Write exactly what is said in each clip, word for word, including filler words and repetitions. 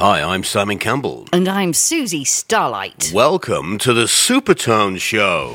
Hi, I'm Simon Campbell. And I'm Susie Starlight. Welcome to the Supertone Show.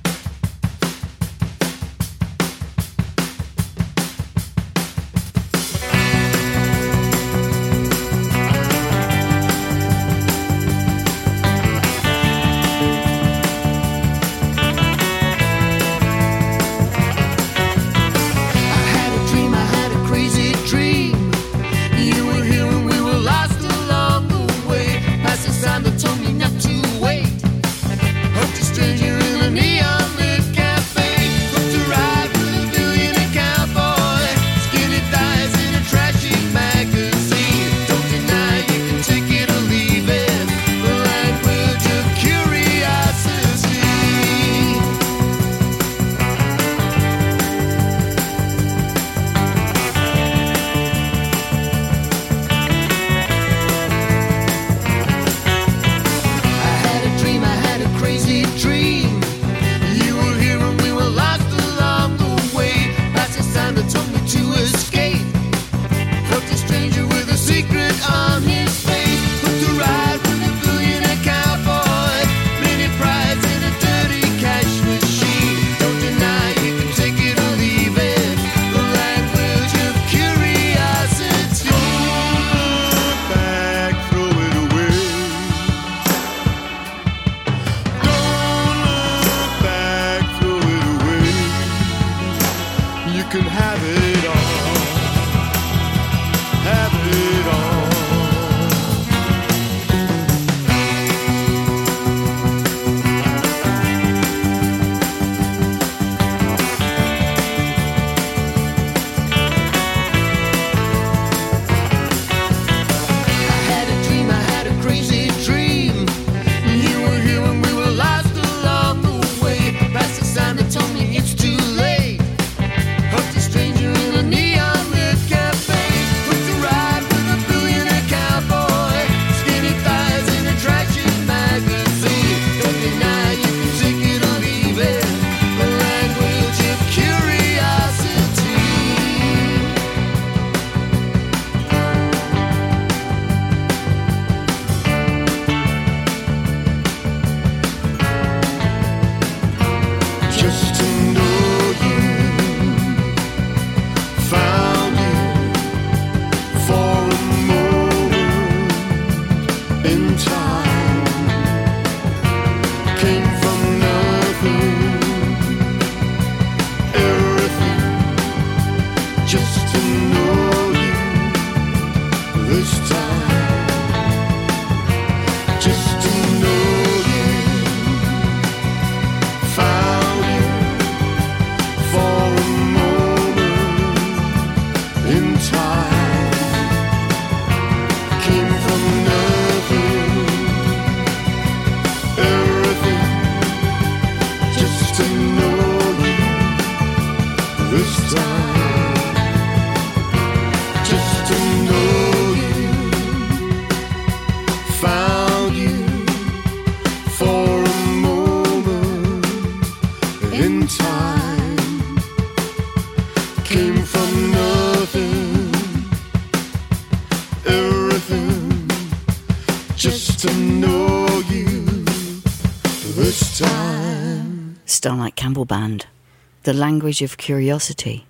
Starlight Campbell Band, The Language of Curiosity,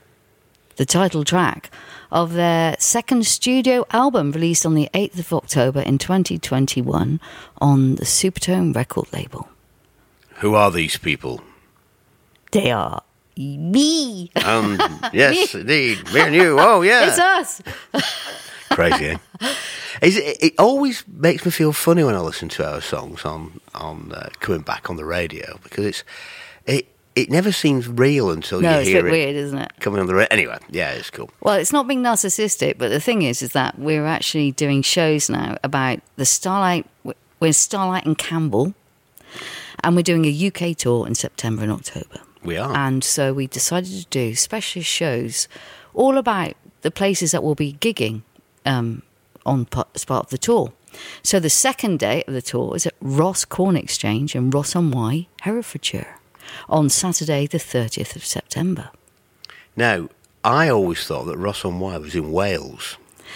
the title track of their second studio album released on the eighth of October in twenty twenty-one on the Supertone record label. Who are these people? They are me. Um, yes, me. Indeed. Me and you. Oh, yeah. It's us. Crazy, eh? Is it, it always makes me feel funny when I listen to our songs on on uh, coming back on the radio, because it's it it never seems real until no, you hear it. No, it's a bit weird, isn't it? Coming on the radio. Anyway, yeah, it's cool. Well, it's not being narcissistic, but the thing is, is that we're actually doing shows now about the Starlight. We're Starlight and Campbell, and we're doing a U K tour in September and October. We are, and so we decided to do specialist shows all about the places that we'll be gigging. Um, on as part of the tour. So the second day of the tour is at Ross Corn Exchange in Ross-on-Wye, Herefordshire, on Saturday the thirtieth of September. Now, I always thought that Ross-on-Wye was in Wales.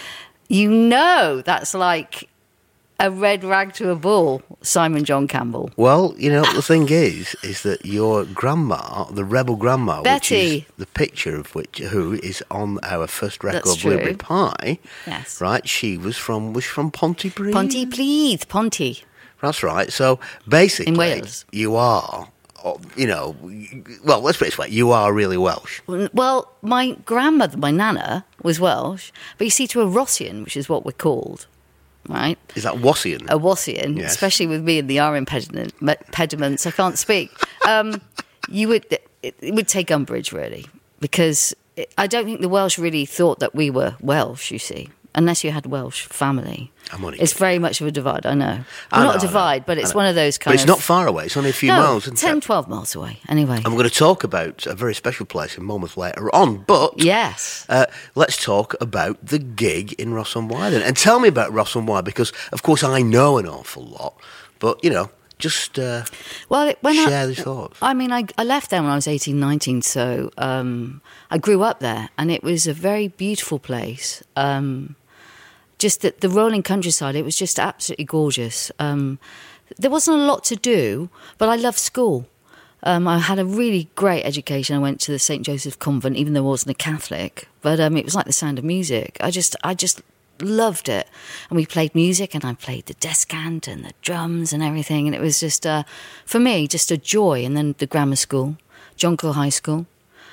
You know that's like a red rag to a bull, Simon John Campbell. Well, you know, the thing is, is that your grandma, the rebel grandma, Betty. which is the picture of which, who is on our first record, That's true. Blueberry Pie, Yes. right? She was from was from Pontypridd. Pontypridd, Ponty. That's right. So basically, In Wales. you are, you know, well, let's put it this way: you are really Welsh. Well, my grandmother, my nana, was Welsh, but you see, to a Rossian, which is what we're called, right? Is that Wassian? A Wassian, Yes. especially with me and the R impediment, pediments, I can't speak. Um, you would, it, it would take umbrage, really, because it, I don't think the Welsh really thought that we were Welsh, you see, unless you had Welsh family. I'm only It's kidding. very much of a divide, I know. I Well, know, not a I know, divide, but I it's know. one of those kind But it's of... not far away. It's only a few no, miles, isn't ten, it? twelve miles away, anyway. And we're going to talk about a very special place in Monmouth later on, but Yes. uh, let's talk about the gig in Ross on Wye then. And tell me about Ross on Wye, because, of course, I know an awful lot, but, you know, just uh, Well, it- when share I, these thoughts. I mean, I, I left there when I was eighteen, nineteen, so um, I grew up there, and it was a very beautiful place. Um, just the, the rolling countryside, it was just absolutely gorgeous. Um, there wasn't a lot to do, but I loved school. Um, I had a really great education. I went to the Saint Joseph Convent, even though I wasn't a Catholic, but um, it was like the sound of music. I just, I just loved it. And we played music, and I played the descant and the drums and everything, and it was just, uh, for me, just a joy. And then the grammar school, Jonco High School,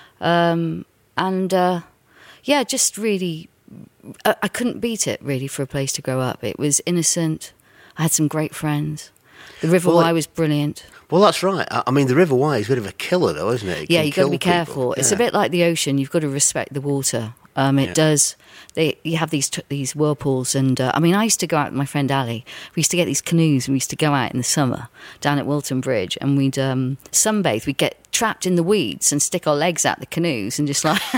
um, and uh, yeah, just really, I, I couldn't beat it, really, for a place to grow up. It was innocent. I had some great friends. The River Well, Wye it- was brilliant. Well, that's right. I I mean, the River Wye is a bit of a killer, though, isn't it? It Yeah, can you've got to kill be people. careful. It's a Yeah. bit like the ocean. You've got to respect the water. Um, it Yeah. does. They you have these t- these whirlpools, and uh, I mean, I used to go out with my friend Ali. We used to get these canoes, and we used to go out in the summer down at Wilton Bridge, and we'd um, sunbathe. We'd get trapped in the weeds and stick our legs out the canoes, and just like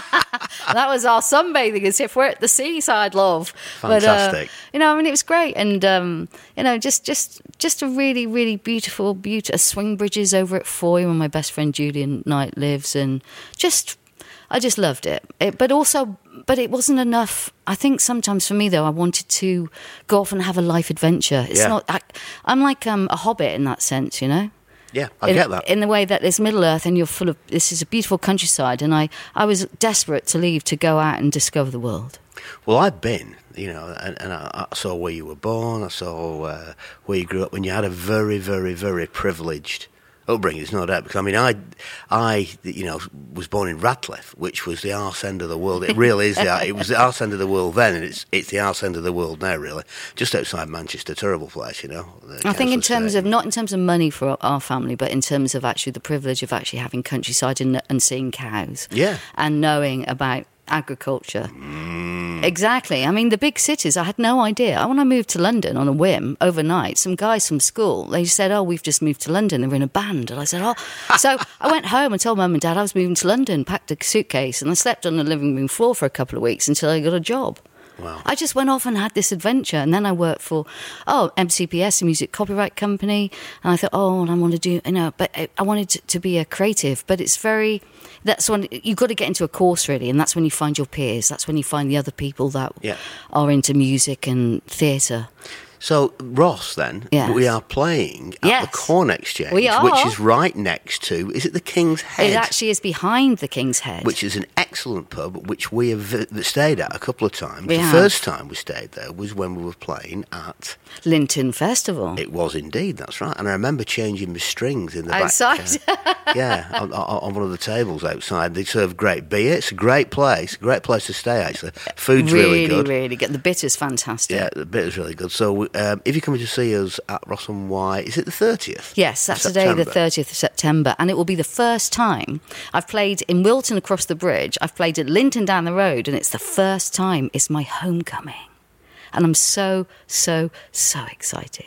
that was our sunbathing, as if we're at the seaside, love. Fantastic. But, uh, you know, I mean, it was great, and um, you know, just just just a really really beautiful, beautiful swing bridges over at Foy, where my best friend Julian Knight lives, and just. I just loved it. it. But also, but it wasn't enough. I think sometimes for me, though, I wanted to go off and have a life adventure. It's Yeah. not, I, I'm like um, a hobbit in that sense, you know? Yeah, I in, get that. In the way that there's Middle Earth and you're full of, this is a beautiful countryside. And I, I was desperate to leave to go out and discover the world. Well, I've been, you know, and, and I, I saw where you were born. I saw uh, where you grew up, and you had a very, very, very privileged upbringing. It's no doubt, because I mean, I, I, you know, was born in Radcliffe, which was the arse end of the world. It really is. The, it was the arse end of the world then, and it's it's the arse end of the world now. Really, just outside Manchester, terrible place, you know. I think in council terms estate. of, not in terms of money for our family, but in terms of actually the privilege of actually having countryside and, and seeing cows. Yeah. And knowing about agriculture. Mm. Exactly. I mean, the big cities, I had no idea. When I moved to London on a whim overnight, some guys from school, they said, oh, we've just moved to London. They were in a band. And I said, oh. So I went home and told mum and dad I was moving to London, packed a suitcase, and I slept on the living room floor for a couple of weeks until I got a job. Wow. I just went off and had this adventure, and then I worked for, oh, M C P S, a music copyright company, and I thought, oh, and I want to do, you know, but I, I wanted to, to be a creative, but it's very, that's when, you've got to get into a course, really, and that's when you find your peers, that's when you find the other people that Yeah. are into music and theatre. So, Ross, then, Yes. we are playing at Yes. the Corn Exchange, We are. which is right next to, is it the King's Head? It actually is behind the King's Head. Which is an excellent pub, which we have vi- stayed at a couple of times. We the have. first time we stayed there was when we were playing at... Linton Festival. It was indeed, that's right. And I remember changing my strings in the back. Outside. uh, yeah, on, on on one of the tables outside. They serve great beer. It's a great place. Great place to stay, actually. Food's really, good. Really, really good. The bitter's fantastic. Yeah, the beer is really good. So um, if you're coming to see us at Ross on Wye, is it the thirtieth? Yes, Saturday the thirtieth of September, and it will be the first time I've played in Wilton across the bridge. I've played at Linton down the road, and it's the first time. It's my homecoming, and I'm so, so, so excited.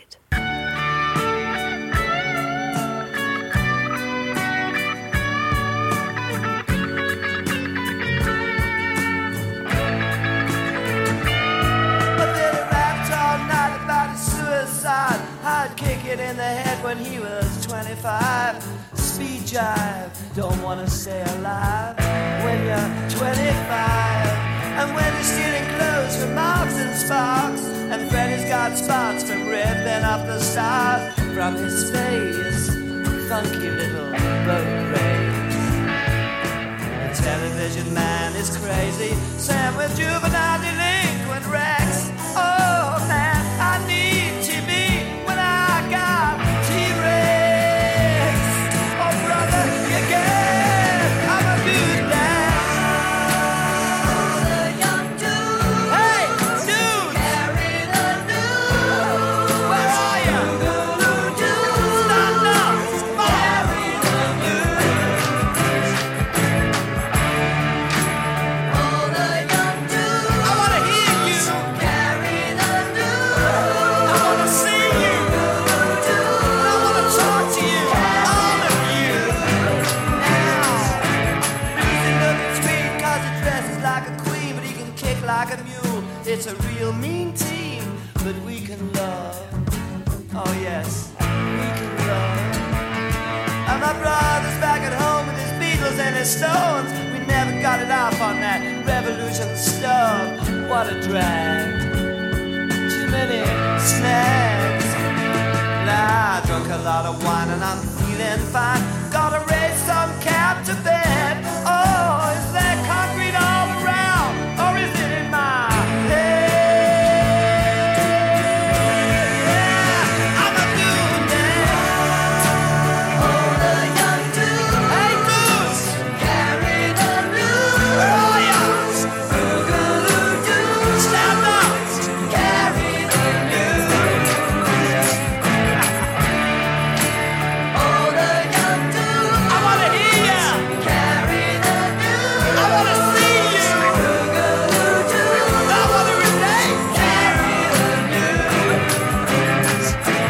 I'd kick it in the head when he was twenty-five. Speed jive, don't wanna stay alive when you're twenty-five. And when he's stealing clothes from Marks and Sparks, and Freddy's got spots from ripping up the stars from his face, funky little boat race. The television man is crazy, Sam with juvenile delinquent Rex. Oh man, I need T V when I got T-Rex. Oh brother, you get, I'm a good lad. All the young dudes, hey dudes, carry the news. Where are you? Stand up, carry the news. All the young dudes, I wanna hear you. Carry the news. I wanna see you. I wanna talk to you. All of you. Now, Lucy looks sweet 'cause he dresses like a queen, but he can kick like a mule. It's a real mean team, but we can love. Oh yes, we can love. And my brother's back at home with his Beatles and his Stones. We never got it off on that revolution stuff. What a drag. Too many snags. Nah, I drunk a lot of wine and I'm feeling fine. Gotta raise some cap to bed. Oh, is there concrete all around? Or is it in my head? Yeah, I'm a dude now. Oh, the young dudes. Hey, dudes. Carry the news. Where are ya? Boogaloo-doo. Stand up. Carry the news. Oh, the young dudes. I wanna hear ya. Carry the news. I wanna see you. Boogaloo-doo. I wanna relate. Carry the news.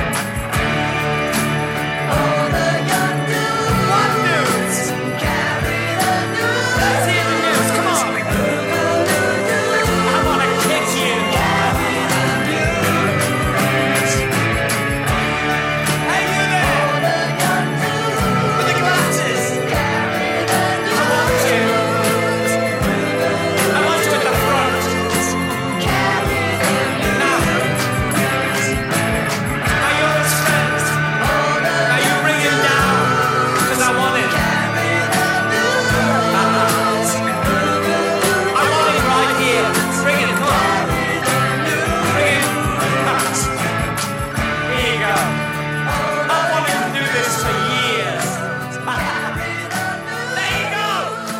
Oh, the young dudes. What news? Carry the news. Let's hear the news. Come on. Boogaloo-doo. I wanna kick you. Carry the news. Hey, you there. Oh, the young dudes. With the glasses. Carry the news. I want you. I want you at the front. Carry the news. Now. Now you're his friends. Now you bring him down. 'Cause I want it. Carry the news. I want it right here. Bring it. Come on. Bring it. Here you go. I wanted to do this for years. There you go.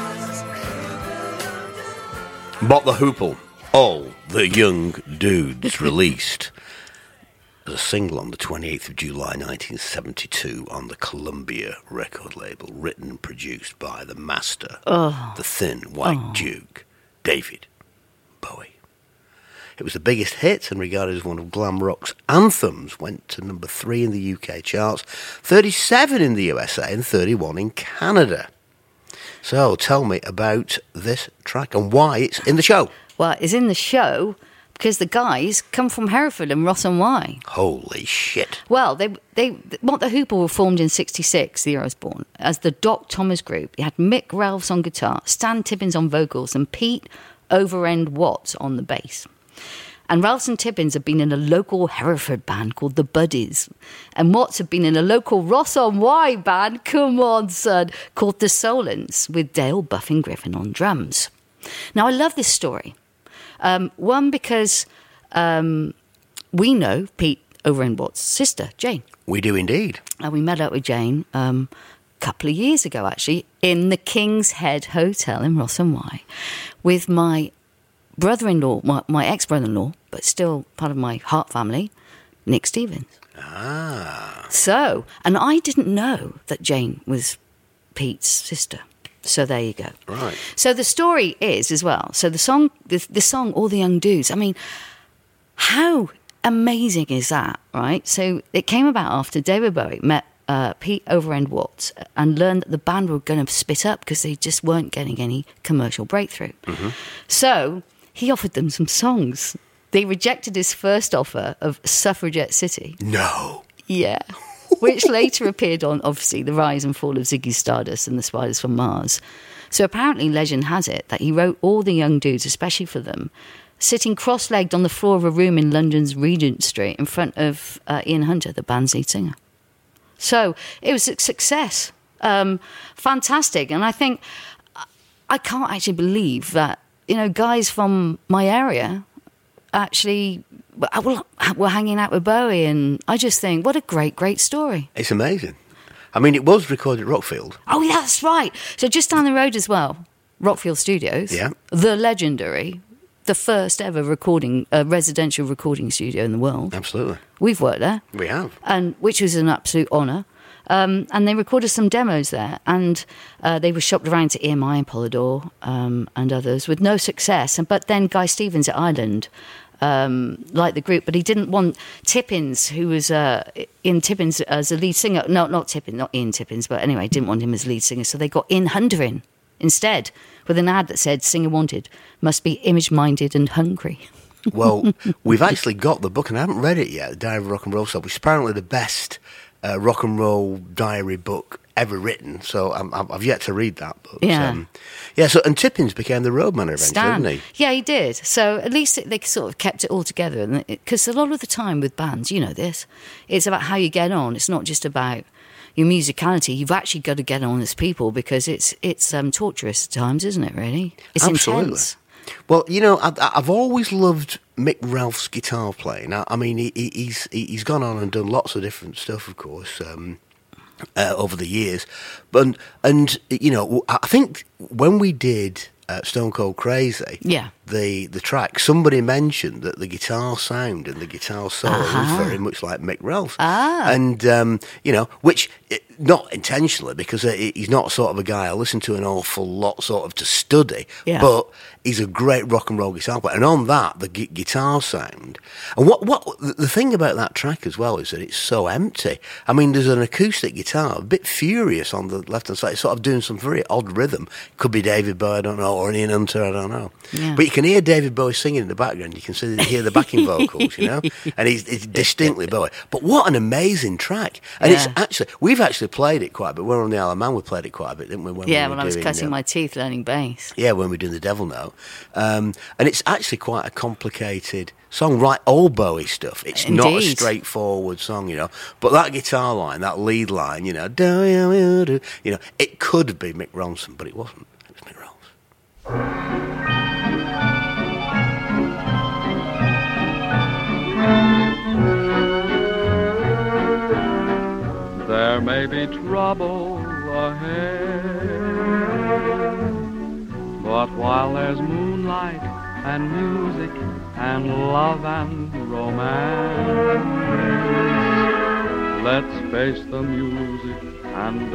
Bot the Hoople, All the Young Dudes, released as a single on the twenty-eighth of July nineteen seventy-two on the Columbia record label, written and produced by the master, the Thin White Duke, David Bowie. It was the biggest hit and regarded as one of glam rock's anthems. Went to number three in the U K charts, thirty-seven in the U S A and thirty-one in Canada. So tell me about this track and why it's in the show. Well, it's in the show because the guys come from Hereford and Ross and Wye. Holy shit. Well, they they What the Hoople were formed in sixty-six, the year I was born, as the Doc Thomas Group. You had Mick Ralphs on guitar, Stan Tibbins on vocals, and Pete Overend Watts on the bass. And Ralphs and Tibbins had been in a local Hereford band called the Buddies. And Watts had been in a local Ross on Wye band, come on son, called the Solents, with Dale Buffing Griffin on drums. Now, I love this story. Um, one, because um, we know Pete Overend Watts' sister, Jane. We do indeed. And we met up with Jane um, a couple of years ago, actually, in the King's Head Hotel in Ross and Wye with my brother-in-law, my, my ex-brother-in-law, but still part of my heart family, Nick Stevens. Ah. So, and I didn't know that Jane was Pete's sister. So there you go. Right. So the story is as well. So the song, the, the song, All the Young Dudes. I mean, how amazing is that, right? So it came about after David Bowie met uh, Pete Overend Watts and learned that the band were going to split up because they just weren't getting any commercial breakthrough. Mm-hmm. So he offered them some songs. They rejected his first offer of Suffragette City. No. Yeah. Which later appeared on, obviously, The Rise and Fall of Ziggy Stardust and The Spiders from Mars. So apparently legend has it that he wrote all the young dudes, especially for them, sitting cross-legged on the floor of a room in London's Regent Street in front of uh, Ian Hunter, the band's lead singer. So it was a success. Um, fantastic. And I think, I can't actually believe that, you know, guys from my area actually were hanging out with Bowie. And I just think, what a great, great story. It's amazing. I mean, it was recorded at Rockfield. Oh, that's right. So just down the road as well, Rockfield Studios. Yeah. The legendary, the first ever recording, uh, residential recording studio in the world. Absolutely. We've worked there. We have. And which was an absolute honour. Um, and they recorded some demos there, and uh, they were shopped around to E M I and Polydor um, and others with no success. And but then Guy Stevens at Island um, liked the group, but he didn't want Tippins, who was uh, Ian Tippins as a lead singer. No, not Tippins, not Ian Tippins, but anyway, didn't want him as lead singer. So they got Ian Hunter in instead with an ad that said "Singer wanted, must be image-minded and hungry." Well, we've actually got the book, and I haven't read it yet, The Diary of a Rock and Roll Star, which is apparently the best Uh, rock and roll diary book ever written, so I'm, I'm, I've yet to read that book. Yeah, um, yeah. So and Tippins became the roadman eventually, Stan. didn't he? Yeah, he did. So at least it, they sort of kept it all together, because a lot of the time with bands, you know this, it's about how you get on. It's not just about your musicality. You've actually got to get on as people, because it's it's um, torturous at times, isn't it? Really, it's Absolutely. intense. Well, you know, I, I've always loved Mick Ralph's guitar playing. I, I mean, he, he's he's gone on and done lots of different stuff, of course, um, uh, over the years. But and you know, I think when we did uh, Stone Cold Crazy, Yeah. the the track, somebody mentioned that the guitar sound and the guitar solo Uh-huh. was very much like Mick Ralph. Ah. And um, you know, which eh, not intentionally, because uh, he's not sort of a guy I listen to an awful lot, sort of to study, Yeah. but he's a great rock and roll guitar player. And on that, the gu- guitar sound. And what what the thing about that track as well is that it's so empty. I mean, there's an acoustic guitar, a bit furious on the left hand side, sort of doing some very odd rhythm. Could be David Bowie, I don't know, or Ian Hunter, I don't know. Yeah. But you can hear David Bowie singing in the background. You can see, hear the backing vocals, you know, and he's it's distinctly Bowie. But what an amazing track! And it's Yeah. actually, we've actually played it quite a bit. We're on the Isle of Man. We played it quite a bit, didn't we? When Yeah, we were when I was doing, cutting uh, my teeth learning bass. Yeah, when we're doing the Devil Note. Um, and it's actually quite a complicated song, right? Old Bowie stuff. It's not a Indeed. straightforward song, you know. But that guitar line, that lead line, you know, do you do, you know, it could be Mick Ronson, but it wasn't. It was Mick Ronson. There may be trouble ahead, but while there's moonlight and music and love and romance, let's face the music and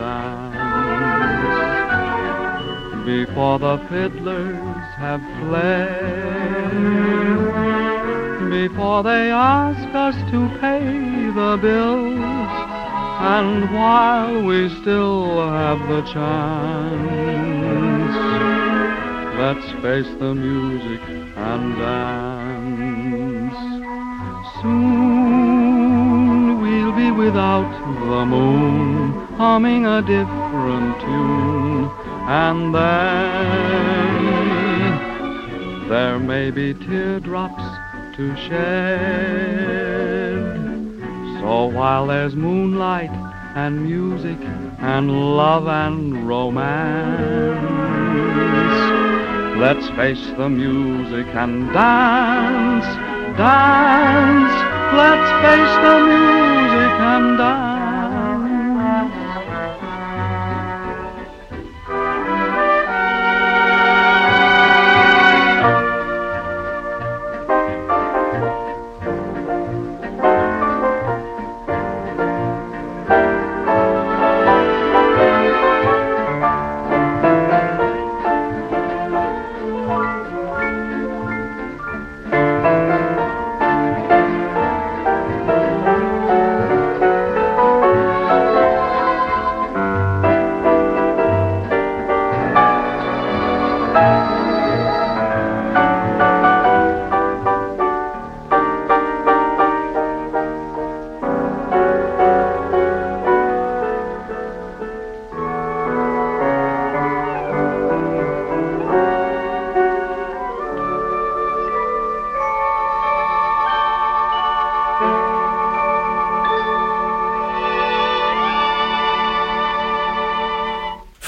dance before the fiddlers have fled, before they ask us to pay the bills. And while we still have the chance, let's face the music and dance. Soon we'll be without the moon, humming a different tune, and then there may be teardrops to shed. So while there's moonlight and music and love and romance, let's face the music and dance, dance. Let's face the music and dance.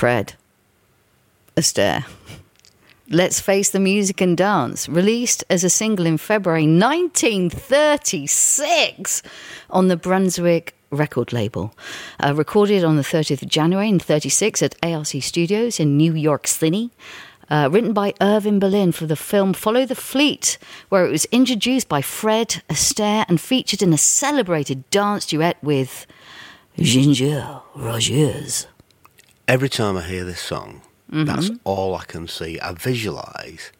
Fred Astaire. Let's Face the Music and Dance, released as a single in February nineteen thirty-six on the Brunswick record label. Uh, recorded on the thirtieth of January in thirty-six at A R C Studios in New York City. Uh, written by Irving Berlin for the film Follow the Fleet, where it was introduced by Fred Astaire and featured in a celebrated dance duet with Ginger Rogers. Every time I hear this song, mm-hmm. that's all I can see. I visualise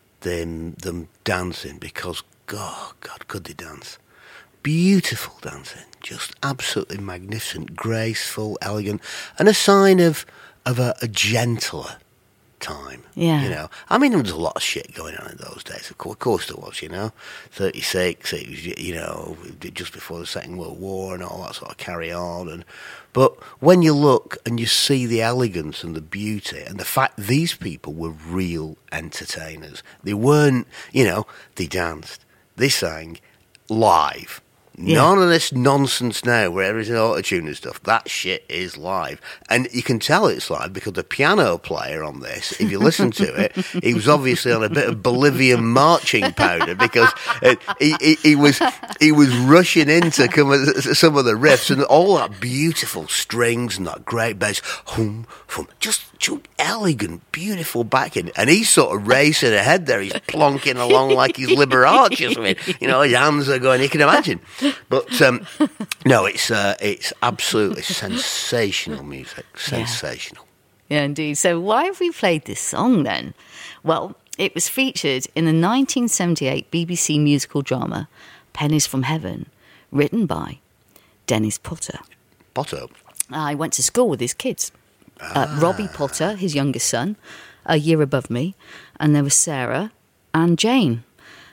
them them dancing because, God, God, could they dance. Beautiful dancing, just absolutely magnificent, graceful, elegant, and a sign of, of a, a gentler time. Yeah. You know, I mean, there was a lot of shit going on in those days. Of course, of course there was, you know. thirty-six, it was, you know, just before the Second World War and all that sort of carry on. And But when you look and you see the elegance and the beauty and the fact these people were real entertainers. They weren't, you know, they danced, they sang live. Yeah. None of this nonsense now where everything's auto-tune and stuff. That shit is live. And you can tell it's live because the piano player on this, if you listen to it, he was obviously on a bit of Bolivian marching powder because it, he, he, he was he was rushing into some of the riffs and all that beautiful strings and that great bass. Hum, hum, just, just elegant, beautiful backing. And he's sort of racing ahead there. He's plonking along like he's Liberace or something. You know, his hands are going, you can imagine. But um, no, it's uh, it's absolutely sensational music, sensational. Yeah. yeah, indeed. So why have we played this song then? Well, it was featured in the nineteen seventy-eight B B C musical drama Pennies from Heaven, written by Dennis Potter. Potter? I went to school with his kids. Ah. Uh, Robbie Potter, his youngest son, a year above me, and there was Sarah and Jane.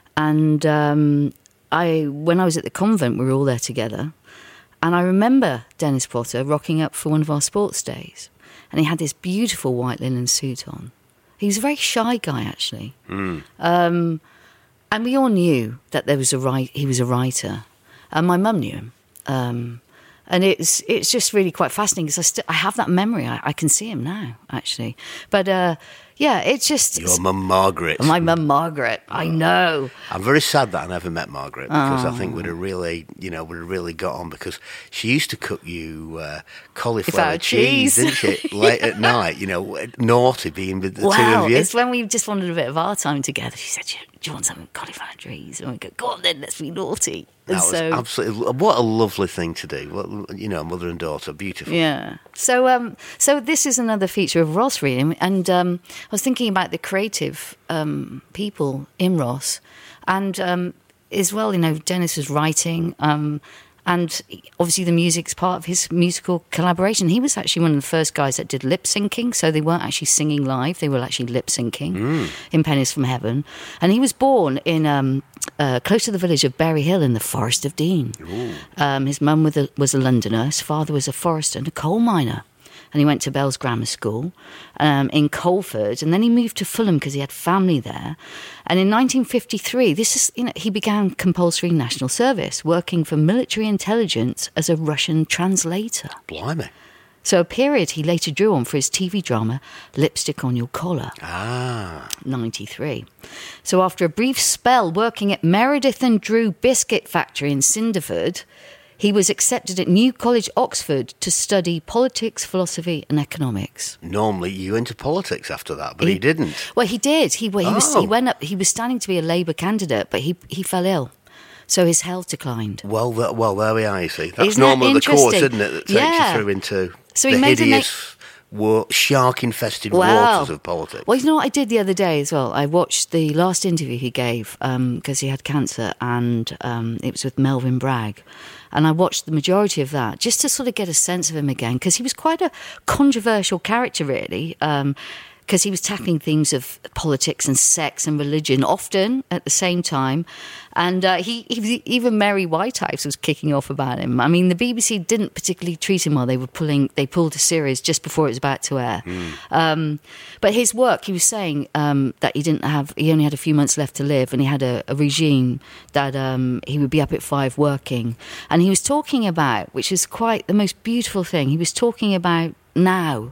And um, I, when I was at the convent, we were all there together. And I remember Dennis Potter rocking up for one of our sports days. And he had this beautiful white linen suit on. He was a very shy guy, actually. Mm. Um, and we all knew that there was a write- he was a writer. And my mum knew him. Um, and it's it's just really quite fascinating because I, st- I have that memory. I, I can see him now, actually. But... Uh, Yeah, it's just... Your mum Margaret. My mum Margaret, I know. I'm very sad that I never met Margaret because oh. I think we'd have really, you know, would have really got on because she used to cook you uh, cauliflower cheese, cheese, didn't she? Late at night, you know, naughty being with the wow, two of you. It's when we just wanted a bit of our time together. She said, do you want some cauliflower cheese? And we go, go on then, let's be naughty. And that so, was absolutely... What a lovely thing to do. What, you know, mother and daughter, beautiful. Yeah. So um, so this is another feature of Ross, really. And um, I was thinking about the creative um, people in Ross. And um, as well, you know, Dennis was writing... Um, and obviously the music's part of his musical collaboration. He was actually one of the first guys that did lip syncing, so they weren't actually singing live, they were actually lip syncing mm. in Pennies from Heaven. And he was born in um, uh, close to the village of Berry Hill in the Forest of Dean. Um, his mum was a, was a Londoner, his father was a forester and a coal miner. And he went to Bell's Grammar School um, in Colford, and then he moved to Fulham because he had family there. And in nineteen fifty-three, this is you know he began compulsory national service, working for military intelligence as a Russian translator. Blimey. So a period he later drew on for his T V drama Lipstick on Your Collar. Ah. ninety-three. So after a brief spell working at Meredith and Drew Biscuit Factory in Cinderford, he was accepted at New College, Oxford, to study politics, philosophy and economics. Normally you into politics after that, but he, he didn't. Well, he did. He, well, he, oh. was, he went up. He was standing to be a Labour candidate, but he, he fell ill. So his health declined. Well, that, well, there we are, you see. That's Isn't that normally the course, interesting? isn't it, that takes Yeah. you through into So he the made a na- hideous, war- shark-infested Wow. waters of politics. Well, you know what I did the other day as well? I watched the last interview he gave because um, he had cancer, and um, it was with Melvin Bragg. And I watched the majority of that just to sort of get a sense of him again, because he was quite a controversial character, really, um, because he was tackling themes of politics and sex and religion often at the same time. And uh, he, he even Mary Whitehouse was kicking off about him. I mean, the B B C didn't particularly treat him well. They were pulling, they pulled a series just before it was about to air. Mm. Um, but his work, he was saying um, that he didn't have, he only had a few months left to live, and he had a, a regime that um, he would be up at five working. And he was talking about, which is quite the most beautiful thing, he was talking about now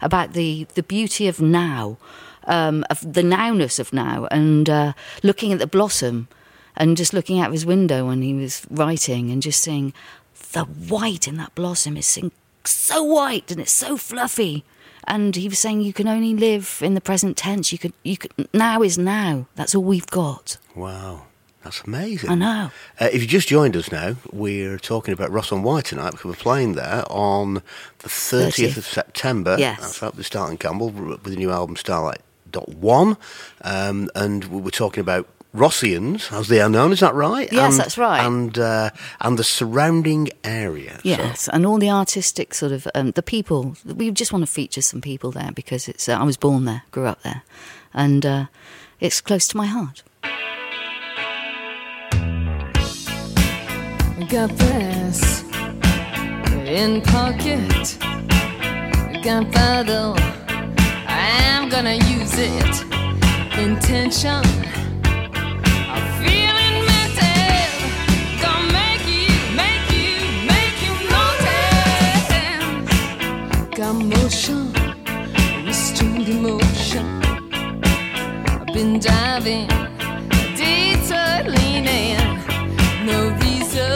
about the, the beauty of now, um, of the nowness of now, and uh, looking at the blossom and just looking out of his window when he was writing and just saying, the white in that blossom is so white and it's so fluffy. And he was saying you can only live in the present tense. You could, you could. Now is now. That's all we've got. Wow. That's amazing. I know. Uh, if you just joined us now, we're talking about Ross on Wye tonight because we're playing there on the thirtieth of September. Yes. That's right, with Starling Campbell with the new album Starlight dot one. Um, and we're talking about Rossians, as they are known, is that right? Yes, and, that's right. And uh, and the surrounding area. Yes, So, and all the artistic sort of, um, the people. We just want to feature some people there because it's. Uh, I was born there, grew up there, and uh, it's close to my heart. Got this in pocket, gunpowder, I'm gonna use it. Intention, I'm feeling mental, gonna make you, make you, make you notice. Got motion, restrained emotion, I've been diving, detour leaning, no reason.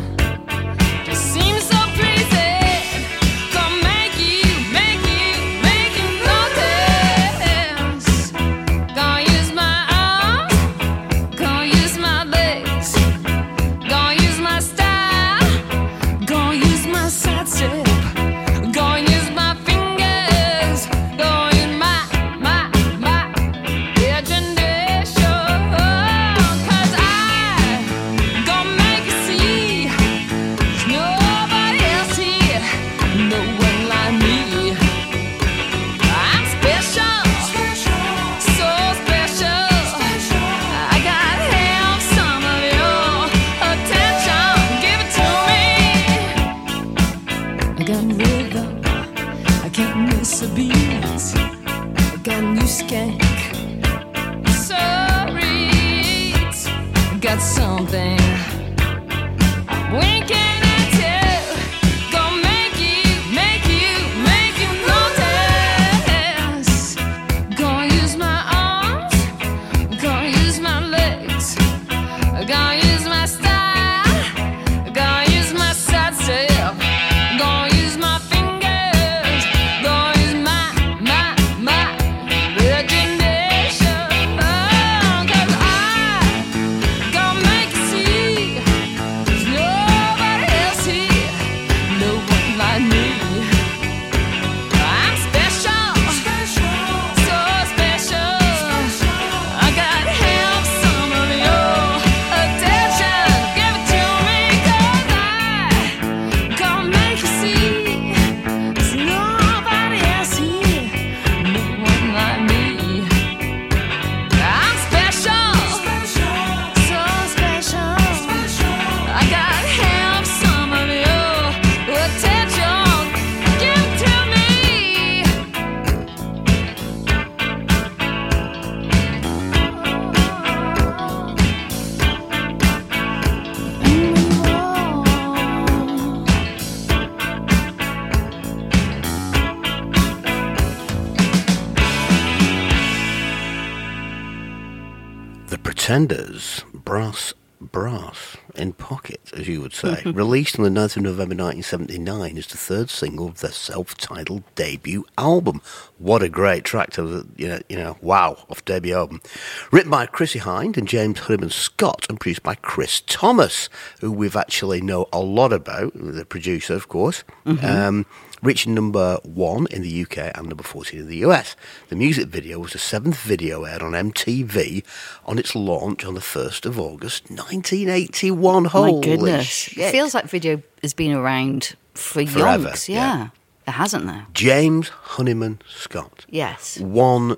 Pretenders, Brass Brass in Pocket, as you would say, released on the ninth of November nineteen seventy-nine, is the third single of their self-titled debut album. What a great track to, you know, you know, wow, off debut album. Written by Chrissie Hynde and James Honeyman Scott and produced by Chris Thomas, who we've actually know a lot about, the producer, of course. Mm-hmm. Um, reaching number one in the U K and number fourteen in the U S. The music video was the seventh video aired on M T V on its launch on the first of August nineteen eighty-one. Holy My goodness. shit. It feels like video has been around for Forever, yonks. yeah. Yeah. It hasn't though. James Honeyman Scott. Yes. One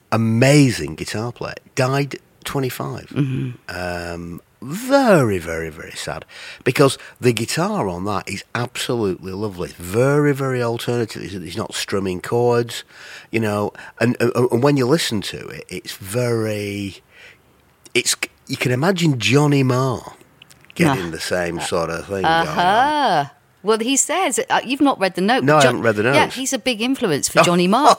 amazing guitar player. Died twenty-five. Mm-hmm. Um, very, very, very sad. Because the guitar on that is absolutely lovely. Very, very alternative. He's not strumming chords, you know. And, and, and when you listen to it, it's very... It's You can imagine Johnny Marr getting Ah. the same sort of thing Uh-huh. going on. Well, he says uh, you've not read the note. No, I John- haven't read the notes. Yeah, he's a big influence for Johnny Marr.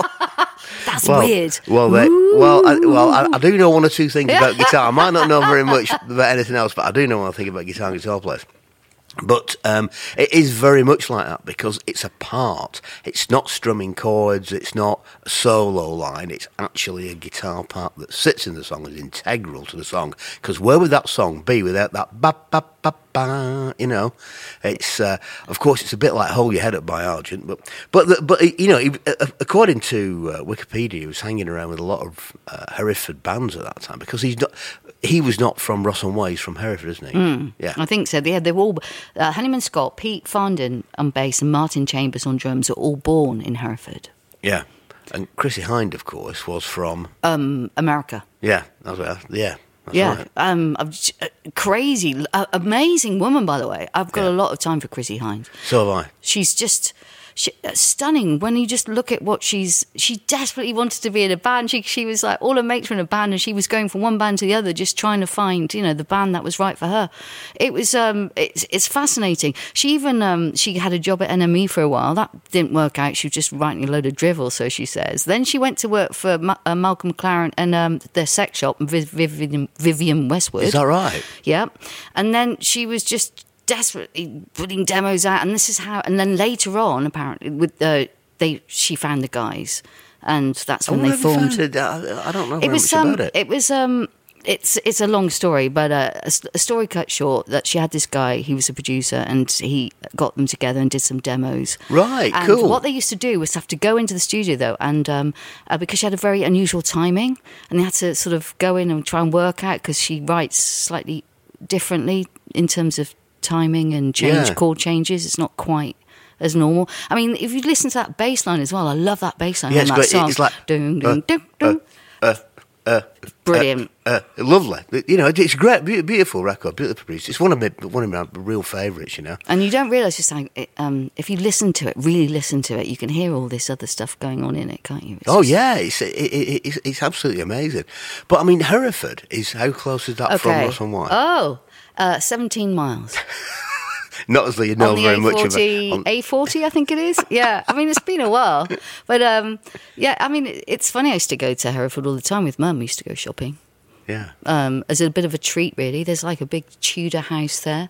That's Well, weird. Well, they, well, I, well, I, I do know one or two things about guitar. I might not know very much about anything else, but I do know one thing about guitar and guitar players. But um, it is very much like that because it's a part. It's not strumming chords. It's not a solo line. It's actually a guitar part that sits in the song, is integral to the song. Because where would that song be without that ba ba ba ba? You know, it's uh, of course it's a bit like "Hold Your Head Up" by Argent, but but the, but you know, he, uh, according to uh, Wikipedia, he was hanging around with a lot of uh, Hereford bands at that time because he's not. He was not from Ross and Way, he's from Hereford, isn't he? Mm, yeah. I think so. Yeah, they were all uh, Honeyman Scott, Pete Farndon on bass, and Martin Chambers on drums are all born in Hereford. Yeah. And Chrissy Hind, of course, was from Um, America. Yeah, that's right. Yeah. That's yeah, right. um, I'm j- uh, crazy, uh, amazing woman, by the way. I've got Yeah. a lot of time for Chrissy Hind. So have I. She's just she, uh, stunning. When you just look at what she's, she desperately wanted to be in a band. She she was like all her mates were in a band, and she was going from one band to the other, just trying to find you know the band that was right for her. It was um, it's it's fascinating. She even um, she had a job at N M E for a while. That didn't work out. She was just writing a load of drivel, so she says. Then she went to work for Ma- uh, Malcolm McLaren and um, their sex shop, Viv- Vivian, Vivian Westwood. Is that right? Yeah. And then she was just desperately putting demos out, and this is how. And then later on, apparently, with the they, she found the guys, and that's when Oh, they never formed. found it. I I don't know It very was much um, about it. it was um, it's it's a long story, but uh, a, s- a story cut short that she had this guy. He was a producer, and he got them together and did some demos. Right, and cool. What they used to do was have to go into the studio though, and um, uh, because she had a very unusual timing, and they had to sort of go in and try and work out because she writes slightly differently in terms of timing and change Yeah. chord changes. It's not quite as normal. I mean, if you listen to that bass line as well, I love that bass line Yeah, on it's that great. song. It's like, Dun, uh, dun, dun, dun. Uh, uh, Brilliant. Uh, uh, lovely. You know, it's a great, be- beautiful record, beautifully produced. It's one of my one of my real favourites. You know. And you don't realise just like it, um, if you listen to it, really listen to it, you can hear all this other stuff going on in it, can't you? It's Oh just- yeah, it's, it, it, it's it's absolutely amazing. But I mean, Hereford is how close is that from Ross and Way? Oh, uh, seventeen miles. Not as though you know on the very A much forty, about. on- A forty, I think it is. Yeah, I mean, it's been a while. But um, yeah, I mean, it- it's funny. I used to go to Hereford all the time with Mum. We used to go shopping. Yeah. Um, as a bit of a treat, really. There's like a big Tudor house there.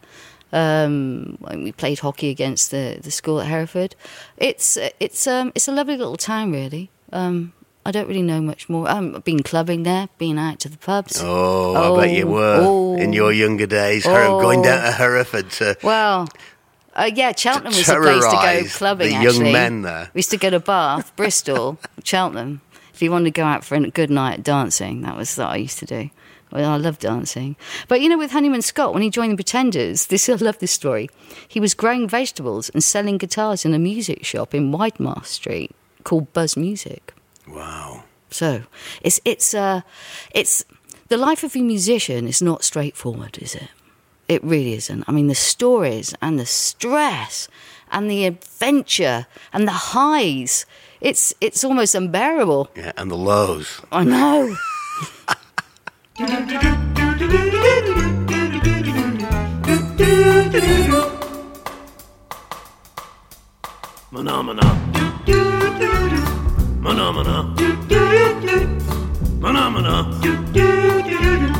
Um, when we played hockey against the, the school at Hereford. It's it's um it's a lovely little town, really. Um, I don't really know much more. Um, I've been clubbing there, been out to the pubs. Oh, I bet you Oh, were oh. in your younger days. Her- Oh. going down to Hereford to Well, uh, yeah, Cheltenham was the place to go terrorise clubbing. the young actually, men there. We used to go to Bath, Bristol, Cheltenham. If you wanted to go out for a good night dancing, that was what I used to do. Well, I love dancing. But you know, with Honeyman Scott, when he joined the Pretenders, this I love this story. He was growing vegetables and selling guitars in a music shop in Whitemarsh Street called Buzz Music. Wow. So it's it's uh it's the life of a musician is not straightforward, is it? It really isn't. I mean, the stories and the stress and the adventure and the highs. It's it's almost unbearable. Yeah, and the lows. I know. Phenomena. Phenomena. Phenomena.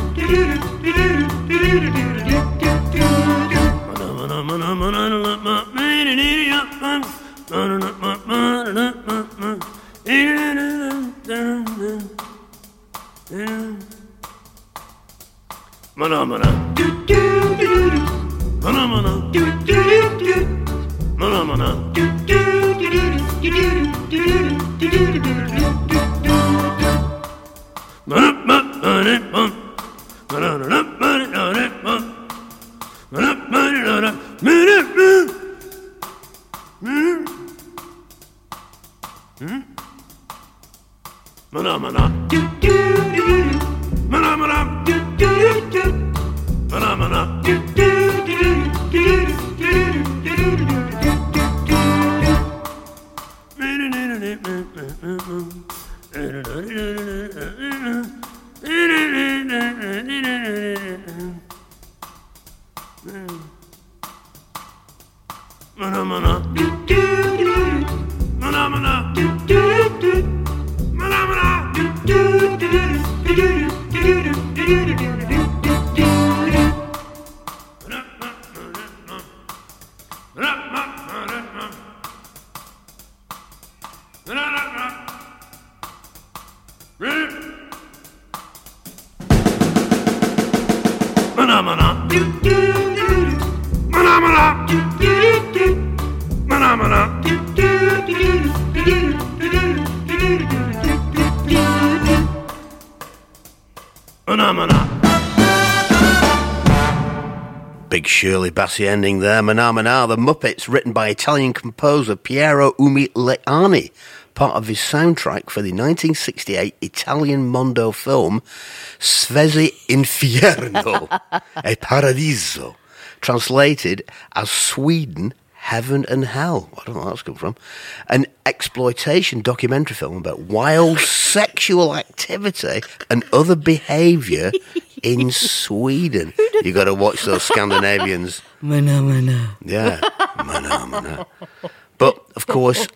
Phenomena. Phenomena. Phenomena. Phenomena. Big Shirley Bassey ending there. Mana Mana, The Muppets, written by Italian composer Piero Umiliani, part of his soundtrack for the nineteen sixty-eight Italian Mondo film Svezia Infierno e Paradiso, translated as Sweden, Heaven and Hell. I don't know where that's come from. An exploitation documentary film about wild sexual activity and other behaviour in Sweden. You got to watch those Scandinavians. Mana, mana. Yeah, mana, mana. But of course,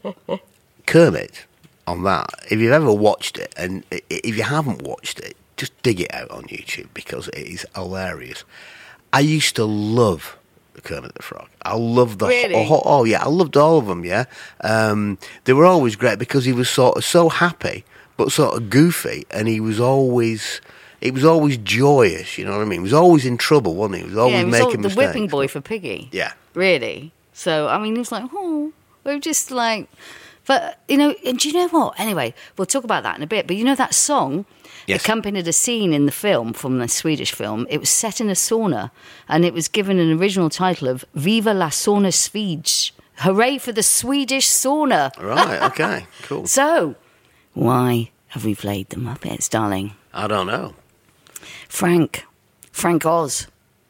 Kermit on that. If you've ever watched it, and if you haven't watched it, just dig it out on YouTube because it is hilarious. I used to love Kermit the Frog. I loved the Really? oh, oh yeah, I loved all of them. Yeah, um, they were always great because he was sort of so happy but sort of goofy, and he was always. It was always joyous, you know what I mean? He was always in trouble, wasn't he? He was always Yeah, he was making all, the mistakes. whipping boy for Piggy. Yeah. Really? So, I mean, he was like, oh, we were just like... But, you know, and do you know what? Anyway, we'll talk about that in a bit. But you know that song Yes. accompanied a scene in the film, from the Swedish film. It was set in a sauna, and it was given an original title of Viva la sauna Svids. Hooray for the Swedish sauna. Right, okay, cool. So, why have we played the Muppets, darling? I don't know. Frank, Frank Oz,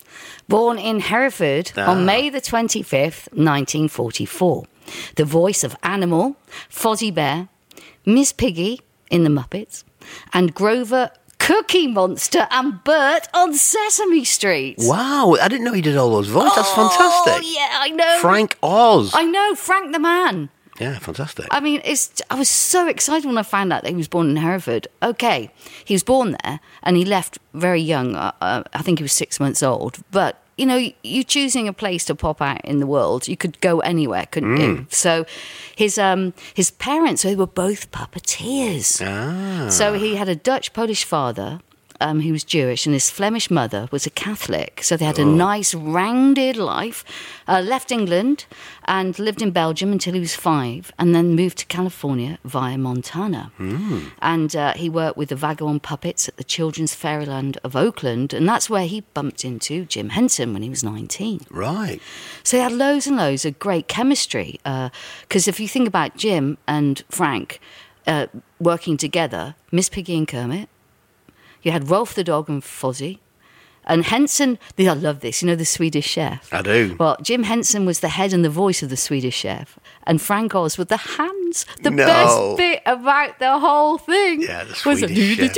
born in Hereford Ah. on May the twenty-fifth, nineteen forty-four. The voice of Animal, Fozzie Bear, Miss Piggy in The Muppets, and Grover Cookie Monster and Bert on Sesame Street. Wow, I didn't know he did all those voices. That's fantastic. Oh, yeah, I know. Frank Oz. I know, Frank the Man. Yeah, fantastic. I mean, it's. I was so excited when I found out that he was born in Hereford. Okay, he was born there, and he left very young. Uh, uh, I think he was six months old. But you know, you choosing a place to pop out in the world, you could go anywhere, couldn't you? So, his um his parents, they were both puppeteers. Ah. So he had a Dutch Polish father. Um, he was Jewish, and his Flemish mother was a Catholic. So they had a nice, rounded life. Uh, left England and lived in Belgium until he was five, and then moved to California via Montana. Mm. And uh, he worked with the Vagabond Puppets at the Children's Fairyland of Oakland, and that's where he bumped into Jim Henson when he was nineteen. Right. So they had loads and loads of great chemistry. Because if you think about Jim and Frank uh, working together, Miss Piggy and Kermit, you had Rolf the dog and Fozzie. And Henson, I love this, you know, the Swedish chef. I do. Well, Jim Henson was the head and the voice of the Swedish chef. And Frank Oz with the hands. The No. best bit about the whole thing. Yeah, the was Swedish chef.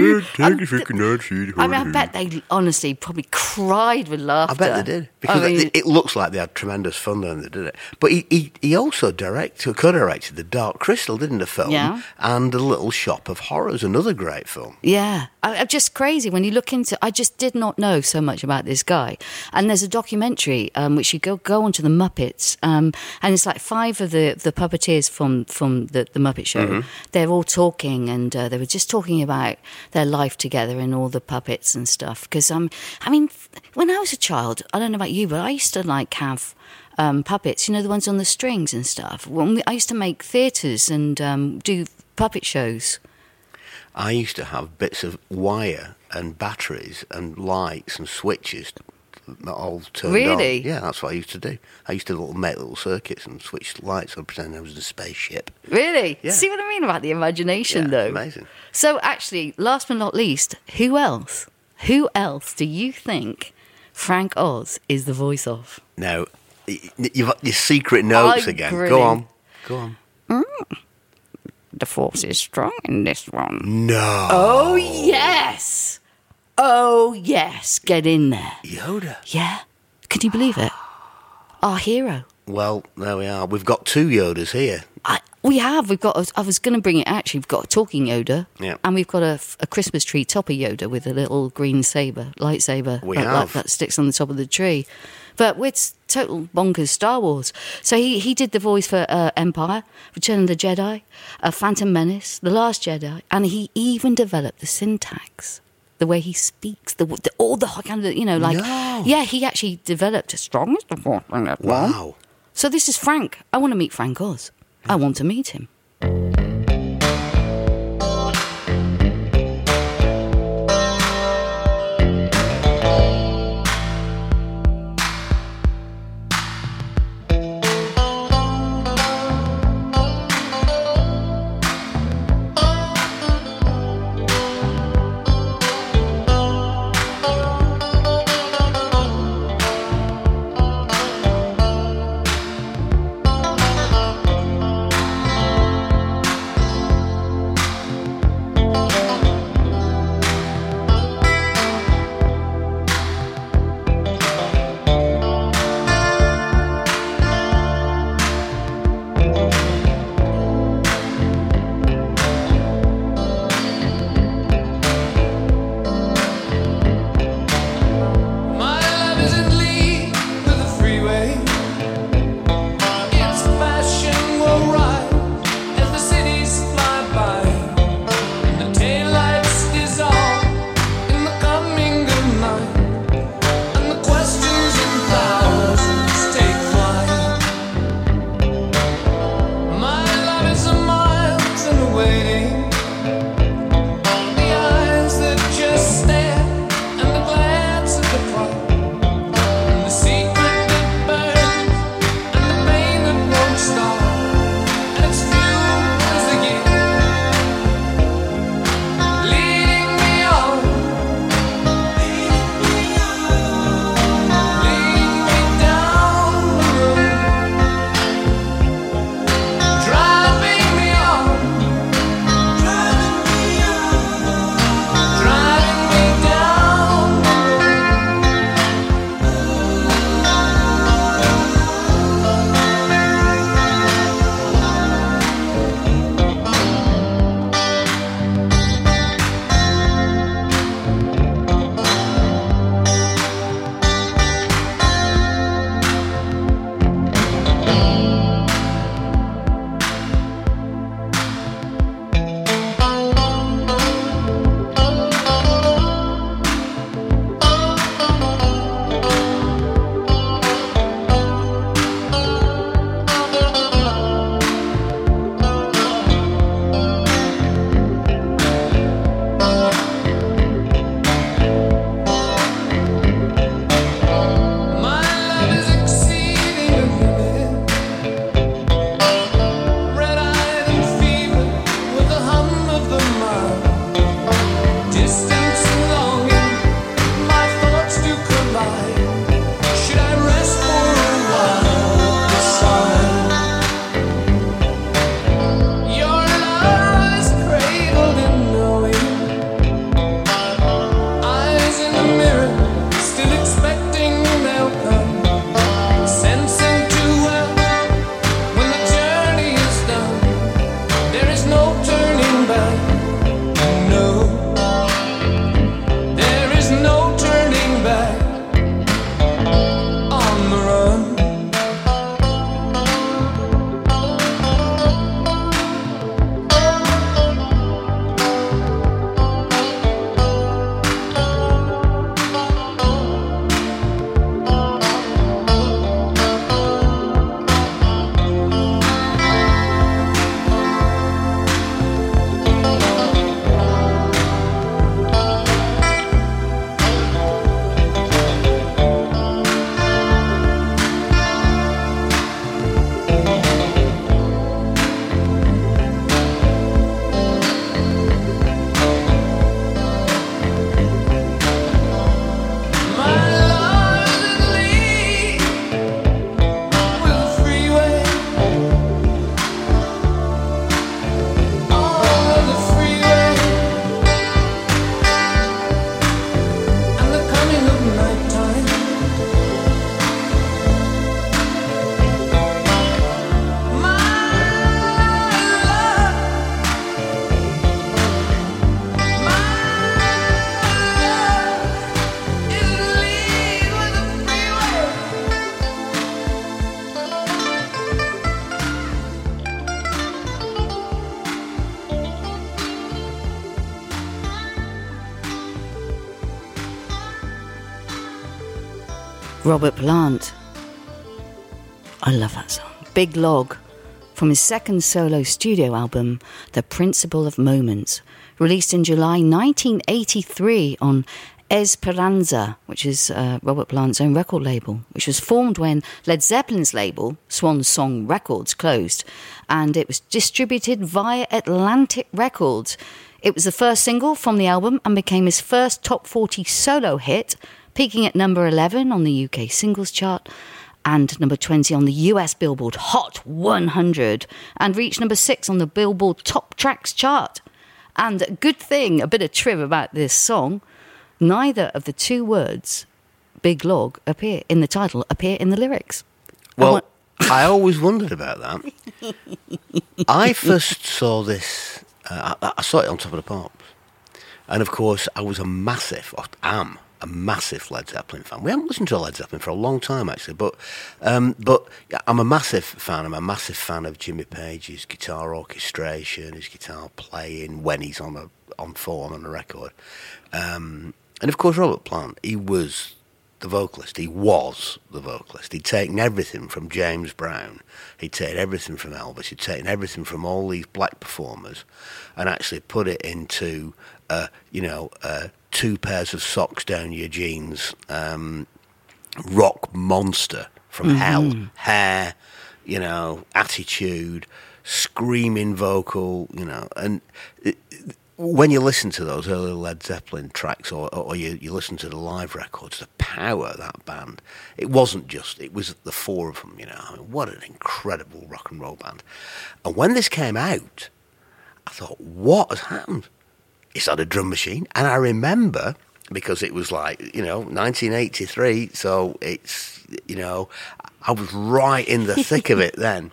And the- I mean, I bet they honestly probably cried with laughter. I bet they did. Because I mean, it, it looks like they had tremendous fun when they did it. But he, he, he also directed, co-directed The Dark Crystal, didn't he, the film? Yeah. And The Little Shop of Horrors, another great film. Yeah, I, I'm just crazy when you look into. I just did not know so much about this guy. And there's a documentary um, which you go go onto the Muppets, um, and it's like five of the, the puppeteers from from the, the Muppet Show. Mm-hmm. They're all talking, and uh, they were just talking about their life together and all the puppets and stuff. Because um, I mean, when I was a child, I don't know about you, but I used to like have. Um, puppets, you know, the ones on the strings and stuff. When we, I used to make theatres and um, do puppet shows. I used to have bits of wire and batteries and lights and switches that all turned Really? on. Yeah, that's what I used to do. I used to little, make little circuits and switch lights and pretend I was in a spaceship. Really? Yeah. See what I mean about the imagination, Yeah, though? amazing. So, actually, last but not least, who else? Who else do you think Frank Oz is the voice of? Now, y- you've got your secret notes I'm again. grinning. Go on. Go on. The force is strong in this one. No. Oh, yes! Oh, yes. Get in there. Yoda. Yeah. Can you believe it? Our hero. Well, there we are. We've got two Yodas here. I, we have. We've got. A, I was going to bring it. Actually, we've got a talking Yoda, Yeah. and we've got a, a Christmas tree topper Yoda with a little green saber, lightsaber, We like, have. like that sticks on the top of the tree. But with total bonkers Star Wars. So he he did the voice for uh, Empire, Return of the Jedi, uh, Phantom Menace, The Last Jedi, and he even developed the syntax. The way he speaks, the, the all the kind of, you know, like, No. yeah, he actually developed a strong. Wow. So this is Frank. I want to meet Frank Oz. I want to meet him. Thank Robert Plant. I love that song. Big Log, from his second solo studio album, The Principle of Moments, released in July nineteen eighty-three on Esperanza, which is uh, Robert Plant's own record label, which was formed when Led Zeppelin's label, Swan Song Records, closed, and it was distributed via Atlantic Records. It was the first single from the album and became his first top forty solo hit, peaking at number eleven on the U K singles chart and number twenty on the U S Billboard Hot one hundred, and reached number six on the Billboard Top Tracks chart. And a good thing, a bit of trivia about this song, neither of the two words, Big Log, appear in the title, appear in the lyrics. Well, I, want- I always wondered about that. I first saw this, uh, I, I saw it on Top of the Pops. And of course, I was a massive, or am a massive Led Zeppelin fan. We haven't listened to Led Zeppelin for a long time, actually, but um, but yeah, I'm a massive fan. I'm a massive fan of Jimmy Page's guitar orchestration, his guitar playing when he's on a on form on a record. Um, and of course, Robert Plant, he was the vocalist. He was the vocalist. He'd taken everything from James Brown. He'd taken everything from Elvis. He'd taken everything from all these black performers and actually put it into, uh, you know, uh, two pairs of socks down your jeans, um, rock monster from hell, hair, you know, attitude, screaming vocal, you know, and it, when you listen to those early Led Zeppelin tracks, or, or you, you listen to the live records, the power of that band, it wasn't just, it was the four of them, you know. I mean, what an incredible rock and roll band. And when this came out, I thought, what has happened? It's on a drum machine. And I remember, because it was like, you know, nineteen eighty-three, so it's, you know, I was right in the thick of it then.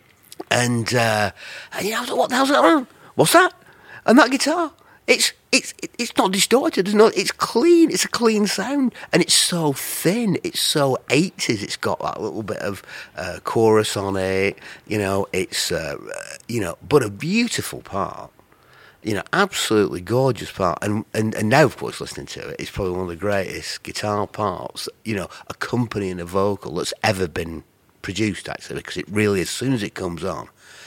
And, uh, and you know, I thought, what the hell's that on? What's that? And that guitar, it's it's it's not distorted. It's not. It's clean. It's a clean sound, and it's so thin. It's so eighties. It's got that little bit of uh, chorus on it. You know, it's uh, you know, but a beautiful part. You know, absolutely gorgeous part. And, and and now, of course, listening to it, it's probably one of the greatest guitar parts, you know, accompanying a vocal that's ever been produced. Actually, because it really, as soon as it comes on.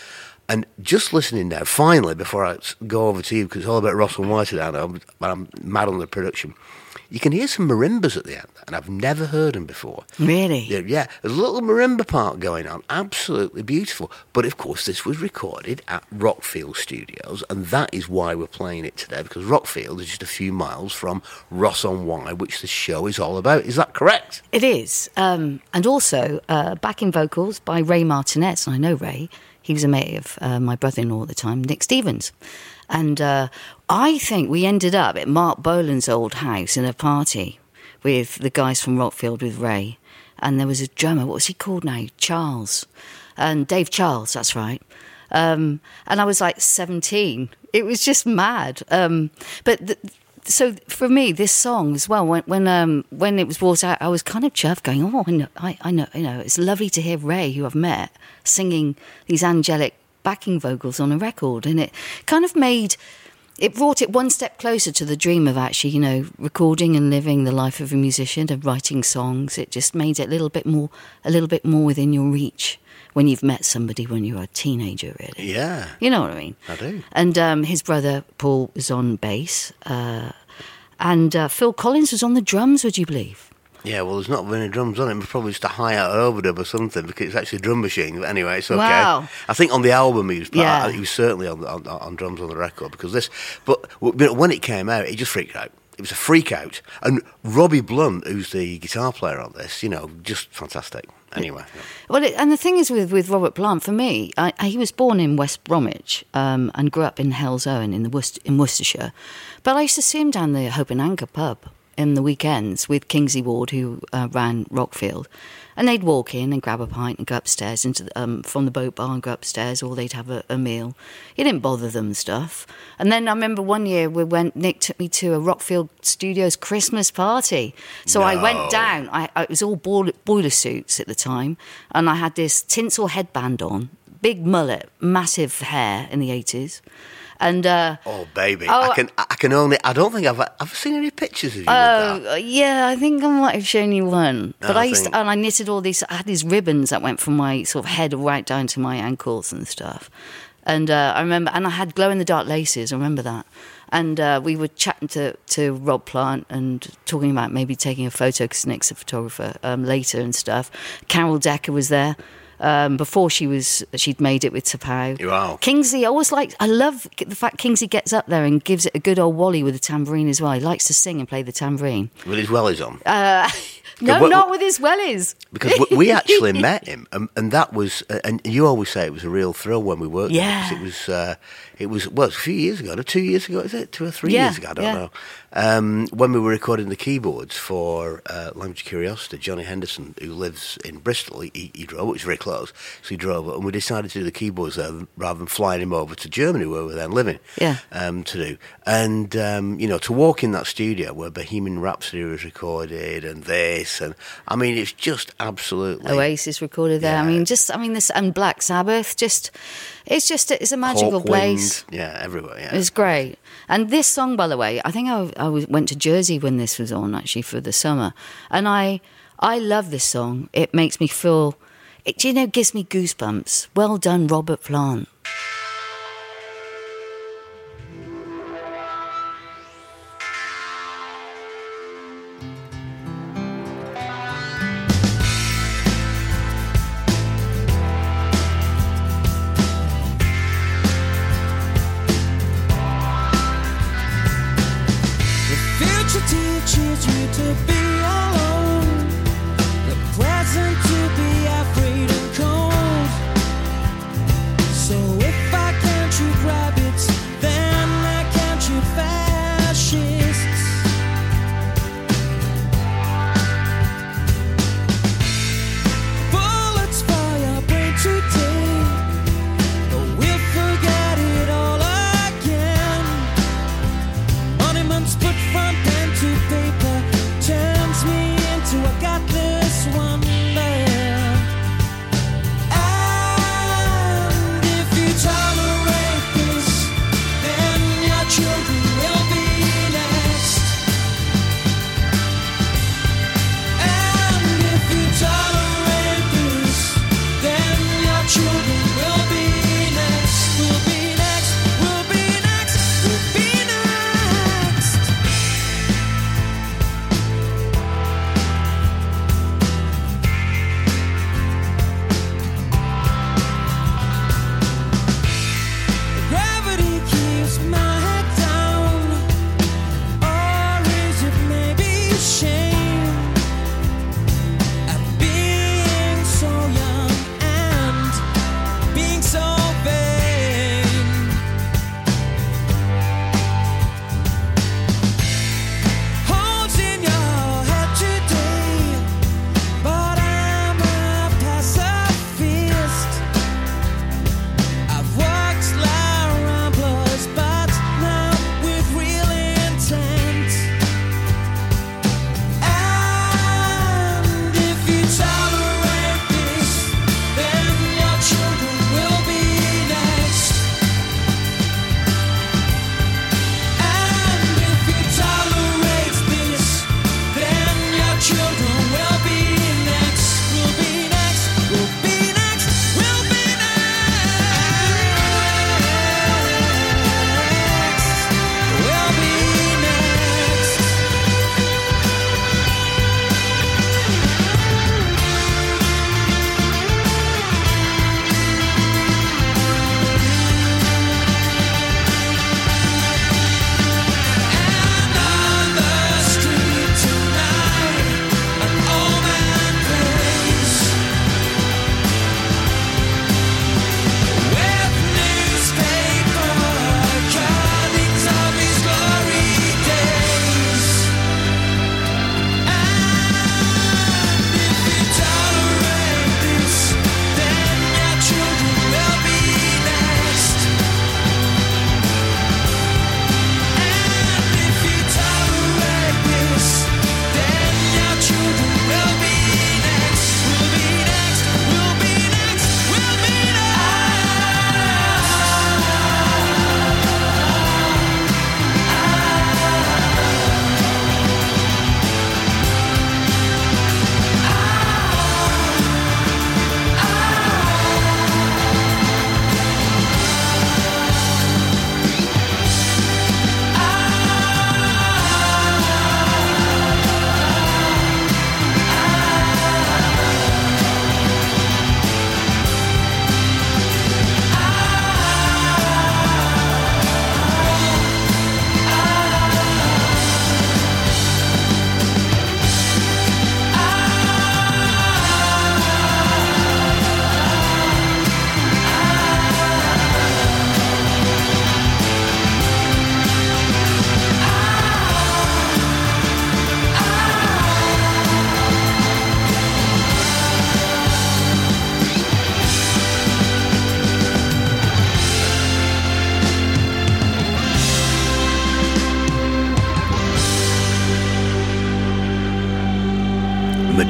And just listening now, finally, before I go over to you, because it's all about Ross and White today, I'm, I'm mad on the production, you can hear some marimbas at the end, and I've never heard them before. Really? Yeah, yeah, there's a little marimba part going on, absolutely beautiful. But of course, this was recorded at Rockfield Studios, and that is why we're playing it today, because Rockfield is just a few miles from Ross on Wye, which the show is all about. Is that correct? It is. Um, and also, uh, backing vocals by Ray Martinez, and I know Ray. He was a mate of uh, my brother-in-law at the time, Nick Stevens. And uh, I think we ended up at Mark Bolan's old house in a party with the guys from Rockfield with Ray. And there was a drummer, what was he called now? Charles. And Dave Charles, that's right. Um, and I was like seventeen. It was just mad. Um, but... The, So for me, this song as well, when when um, when it was brought out, I was kind of chuffed, going, "Oh, I know, I, I know, you know, it's lovely to hear Ray, who I've met, singing these angelic backing vocals on a record," and it kind of made it brought it one step closer to the dream of actually, you know, recording and living the life of a musician and writing songs. It just made it a little bit more, a little bit more within your reach when you've met somebody when you're a teenager, really. Yeah. You know what I mean? I do. And um, his brother, Paul, was on bass. Uh, and uh, Phil Collins was on the drums, would you believe? Yeah, well, there's not any drums on it. It's probably just a hi-hat or overdub or something, because it's actually a drum machine. But anyway, it's okay. Wow. I think on the album he was, Yeah. he was certainly on, on, on drums on the record, because this... But when it came out, it just freaked out. It was a freak out. And Robbie Blunt, who's the guitar player on this, you know, just fantastic. Anyway. Yeah. Well, it, and the thing is with, with Robert Plant, for me, I, I, he was born in West Bromwich um, and grew up in Hellsowen in, the Worcester, in Worcestershire. But I used to see him down the Hope and Anchor pub in the weekends with Kingsley Ward, who uh, ran Rockfield. And they'd walk in and grab a pint and go upstairs into the, um, from the boat bar and go upstairs, or they'd have a, a meal. He didn't bother them and stuff. And then I remember one year we went. Nick took me to a Rockfield Studios Christmas party. So No. I went down. I, I, it was all boiler, boiler suits at the time, and I had this tinsel headband on, big mullet, massive hair in the eighties. And uh, Oh, baby. Oh, I can I can only... I don't think I've I've seen any pictures of you with that. uh, yeah, I think I might have shown you one. But I I used think- to, and I knitted all these. I had these ribbons that went from my sort of head right down to my ankles and stuff. And uh, I remember, and I had glow in the dark laces. I remember that. And uh, we were chatting to, to Rob Plant and talking about maybe taking a photo because Nick's a photographer um, later and stuff. Carol Decker was there. Um, before she was, she'd made it with Tapau. Wow. Kingsley, I always like, I love the fact Kingsley gets up there and gives it a good old wally with the tambourine as well. He likes to sing and play the tambourine. With his wellies on. Uh, no, what- not with his wellies. Because we, we actually met him, and, and that was, uh, and you always say it was a real thrill when we worked. Yeah. There, 'cause it was, uh, it was, well, it's a few years ago, no, two years ago, is it? Two or three Yeah, years ago, I don't yeah. know. Um, when we were recording the keyboards for uh, Language of Curiosity, Johnny Henderson, who lives in Bristol, he, he, he drove, it was very close, so he drove, and we decided to do the keyboards there rather than flying him over to Germany, where we were then living, Yeah. um, to do. And, um, you know, to walk in that studio where Bohemian Rhapsody was recorded, and this, and, I mean, it's just absolutely... Oasis recorded there. I Yeah. mean, just, I mean, this, and Black Sabbath, just, it's just, it's a magical Hawkwind, place. Yeah, everywhere. Yeah, It's great. And this song, by the way, I think I, I was, went to Jersey when this was on, actually, for the summer. And I I love this song. It makes me feel, it, you know, gives me goosebumps. Well done, Robert Plant. The future teaches you to be alone. The present to be afraid and cold. So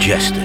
Majestic.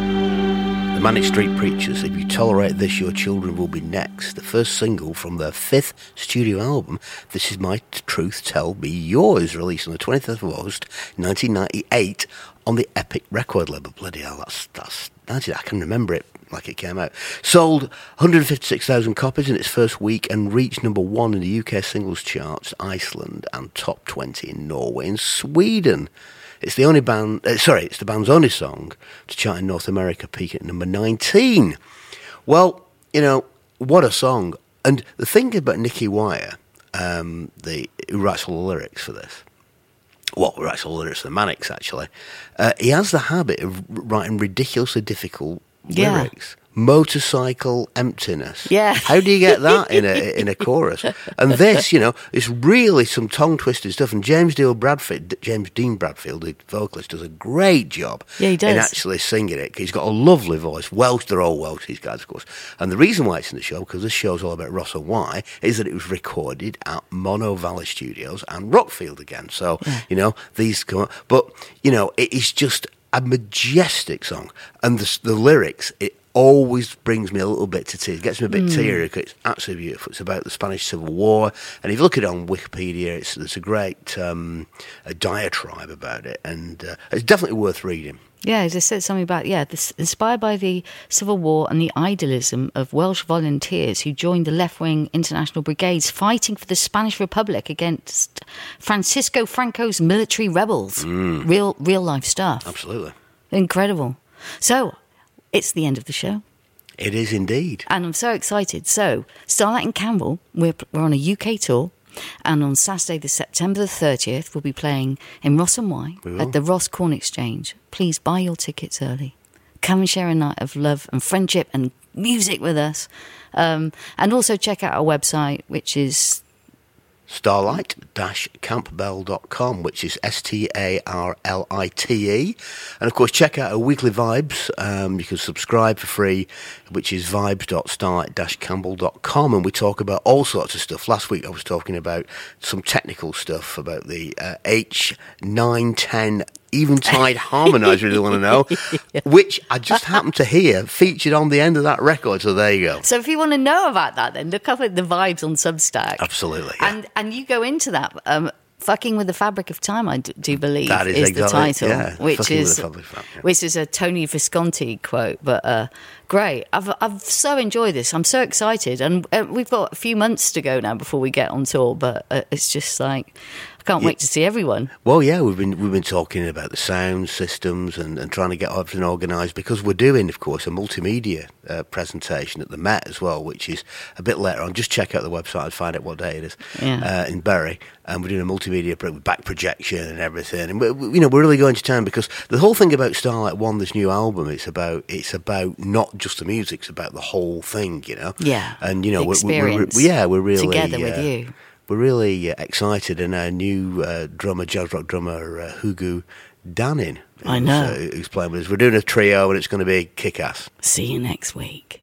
The Manic Street Preachers, If You Tolerate This, Your Children Will Be Next. The first single from their fifth studio album, This Is My Truth, Tell Me Yours, released on the twenty-third of August, nineteen ninety-eight, on the Epic record label. Bloody hell, that's, that's ninety, I can remember it like it came out. Sold one hundred fifty-six thousand copies in its first week and reached number one in the U K singles charts, Iceland, and top twenty in Norway and Sweden. It's the only band, uh, sorry, it's the band's only song to chart in North America, peaking at number nineteen. Well, you know, what a song. And the thing about Nicky Wire, um, the, who writes all the lyrics for this, well, who writes all the lyrics for the Manics, actually, uh, he has the habit of writing ridiculously difficult Yeah. lyrics. Motorcycle emptiness. Yeah. How do you get that in a in a chorus? And this, you know, is really some tongue twisted stuff. And James Dean Bradfield, James Dean Bradfield, the vocalist, does a great job. Yeah, he does. In actually singing it. He's got a lovely voice. Welsh, they're all Welsh, these guys, of course. And the reason why it's in the show, because this show's all about Ross and Why, is that it was recorded at Mono Valley Studios and Rockfield again. So, Yeah. you know, these come up. But, you know, it is just a majestic song. And the, the lyrics, it always brings me a little bit to tears. It gets me a bit teary because it's absolutely beautiful. It's about the Spanish Civil War, and if you look at it on Wikipedia, it's, there's a great um, a diatribe about it, and uh, it's definitely worth reading. Yeah, as I said something about, yeah, this, inspired by the Civil War and the idealism of Welsh volunteers who joined the left-wing international brigades fighting for the Spanish Republic against Francisco Franco's military rebels. Real, real-life stuff. Absolutely. Incredible. So, it's the end of the show. It is indeed. And I'm so excited. So, Starlight and Campbell, we're, we're on a U K tour. And on Saturday, the September the thirtieth, we'll be playing in Ross and Wye We will. at the Ross Corn Exchange. Please buy your tickets early. Come and share a night of love and friendship and music with us. Um, and also check out our website, which is starlight dash campbell dot com, which is S T A R L I T E. And of course, check out our weekly vibes. Um, you can subscribe for free, which is vibes dot starlight dash campbell dot com. And we talk about all sorts of stuff. Last week I was talking about some technical stuff about the uh, H nine ten Eventide harmonizer, if you want to know, which I just happened to hear featured on the end of that record. So there you go. So if you want to know about that, then look up at the Vibes on Substack. Absolutely. Yeah. And and you go into that. Um, Fucking with the Fabric of Time, I do, do believe, That is is exactly- the title, yeah, which Fucking with is the Fabric of Time, yeah. which is a Tony Visconti quote. But uh, great, I've I've so enjoyed this. I'm so excited, and uh, we've got a few months to go now before we get on tour. But uh, it's just like I can't wait to see everyone. Well, yeah, we've been we've been talking about the sound systems and, and trying to get everything organised because we're doing, of course, a multimedia uh, presentation at the Met as well, which is a bit later on. Just check out the website and find out what day it is Yeah. uh, in Bury, and we're doing a multimedia pro- with back projection and everything. And we, we- you know, we're really going to town because the whole thing about Starlight One, this new album, it's about it's about not just the music, it's about the whole thing. You know, Yeah, and you know, the we're, we're, we're, experience yeah, we're really together with uh, you. We're really uh, excited, and our new uh, drummer, jazz rock drummer, uh, Hugo Danning, I who's, know. uh, who's playing with us. We're doing a trio, and it's going to be kick-ass. See you next week.